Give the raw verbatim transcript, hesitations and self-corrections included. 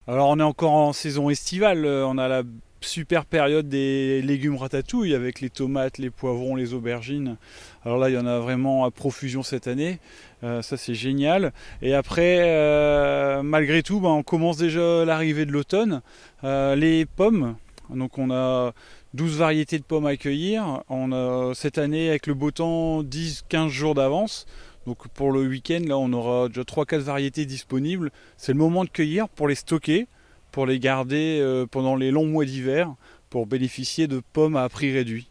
Alors on est encore en saison estivale, euh, on a la super période des légumes ratatouille avec les tomates, les poivrons, les aubergines. Alors là il y en a vraiment à profusion cette année, Euh, ça c'est génial. Et après, euh, malgré tout, bah, on commence déjà l'arrivée de l'automne. Euh, les pommes, donc on a douze variétés de pommes à cueillir. On a cette année avec le beau temps dix à quinze jours d'avance. Donc pour le week-end, là, on aura déjà trois quatre variétés disponibles. C'est le moment de cueillir pour les stocker, pour les garder euh, pendant les longs mois d'hiver, pour bénéficier de pommes à prix réduit.